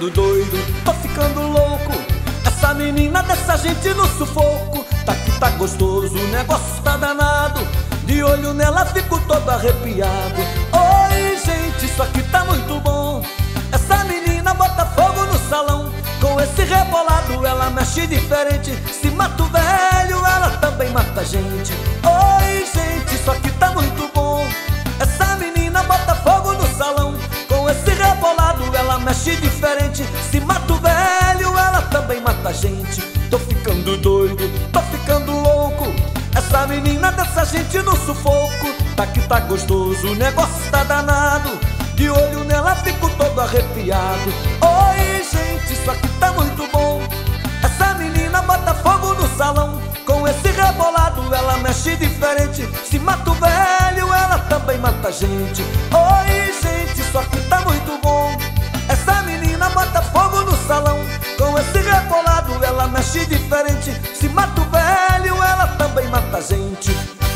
ficando doido, tô ficando louco. Essa menina dessa gente no sufoco. Tá que tá gostoso, o negócio tá danado. De olho nela fico todo arrepiado. Oi gente, isso aqui tá muito bom. Essa menina bota fogo no salão. Com esse rebolado ela mexe diferente. Se mata o velho, ela também mata a gente. Oi gente, isso aqui tá muito bom. Essa menina bota fogo no salão. Com esse rebolado ela mexe diferente. Se mata o velho, ela também mata a gente. Tô ficando doido, tô ficando louco. Essa menina dessa gente no sufoco. Tá que tá gostoso, o negócio tá danado. De olho nela fico todo arrepiado. Oi gente, isso aqui tá muito bom. Essa menina bota fogo no salão. Com esse rebolado ela mexe diferente. Se mata o velho, ela também mata a gente. Oi gente, isso aqui tá muito bom. Essa menina bota fogo no salão. Com esse rebolado ela mexe diferente. Se mata o velho, ela também mata a gente.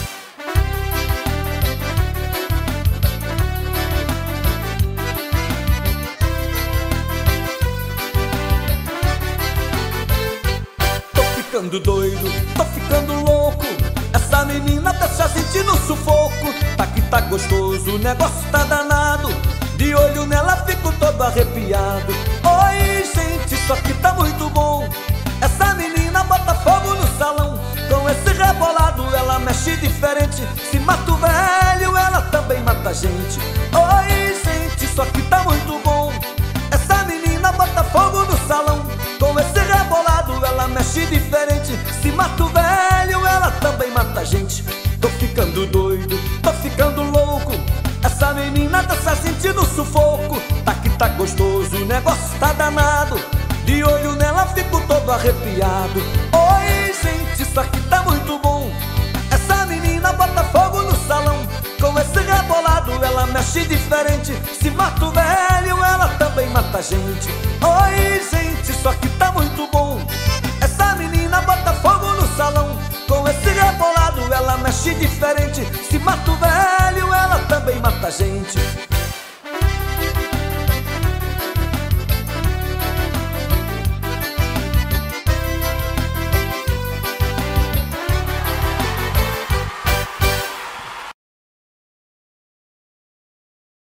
Tô ficando doido, tô ficando louco. Essa menina deixa a gente no sufoco. Tá que tá gostoso, o negócio tá danado. De olho nela fico todo arrepiado. Oi gente, isso aqui tá muito bom. Essa menina bota fogo no salão. Com esse rebolado ela mexe diferente. Se mata o velho, ela também mata a gente. Oi gente, isso aqui tá muito bom. Essa menina bota fogo no salão. Com esse rebolado ela mexe diferente. Se mata o velho, ela também mata a gente. Tô ficando doido, tô ficando louco. Essa menina dessa gente no sufoco. Tá que tá gostoso, o negócio tá danado. De olho nela fico todo arrepiado. Oi gente, isso aqui tá muito bom. Essa menina bota fogo no salão. Com esse rebolado ela mexe diferente. Se mata o velho, ela também mata a gente. Oi gente, isso aqui tá muito bom. Essa menina bota fogo no salão. Com esse rebolado ela mexe diferente. Se mata o velho, ela também mata a gente.